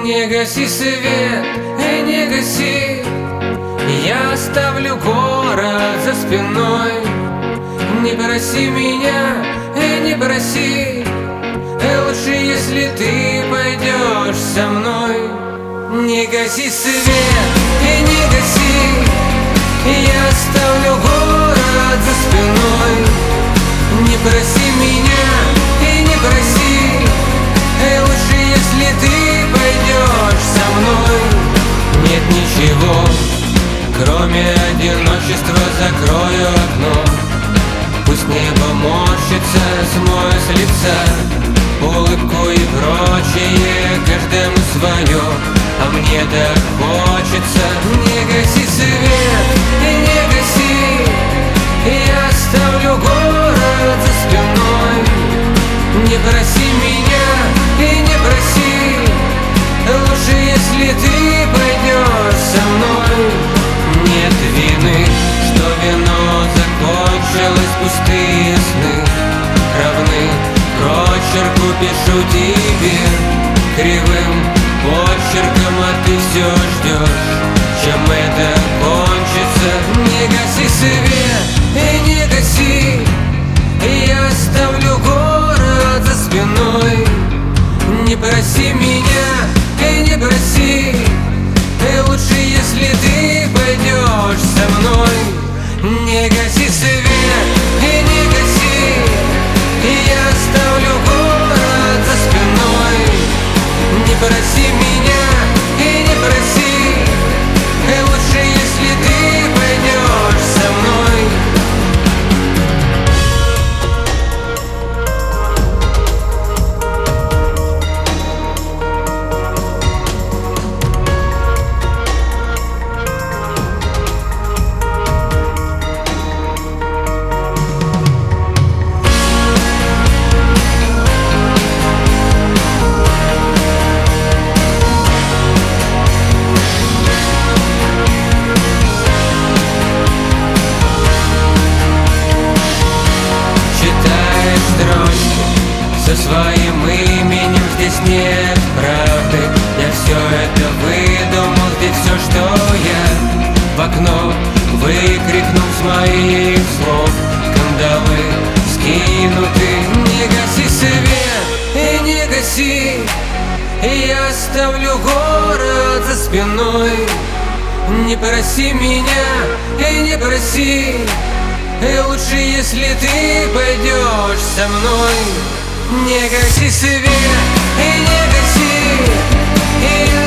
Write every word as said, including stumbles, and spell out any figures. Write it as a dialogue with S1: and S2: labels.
S1: Не гаси свет, и не гаси. Я оставлю город за спиной. Не проси меня, и не проси. Лучше, если ты пойдешь со мной. Не гаси свет, и не гаси. Я оставлю город за спиной. Не проси меня, и не проси. Лучше, если ты пойдешь со мной. Нет ничего, кроме одиночества. Закрою окно, пусть небо морщится, смою с лица улыбку и прочее, каждому свое. А мне так хочется. Не гаси свет, и не гаси. Я оставлю город за спиной. Не проси меня, и не проси. Лучше, если ты пойдешь со мной. Нет вины, что вино закончилось, пустые сны равны прочерку. Пишу тебе кривым почерком, а ты все ждешь, чем это кончится. Не гаси свет, и не гаси. Я оставлю город за спиной. Не проси меня, и не проси. Лучше, если ты пойдешь со мной. Не гаси свет, и не гаси. Я оставлю город за спиной. Не проси меня, и не проси. Лучше, если ты пойдешь со мной. Со своим именем здесь нет правды. Я все это выдумал, здесь все, что я в окно выкрикнул с моих слов. Кандалы скинуты. Не гаси свет, и не гаси. Я оставлю город за спиной. Не проси меня, и не проси. Лучше, если ты пойдешь со мной. Не гаси свет, и не гаси. И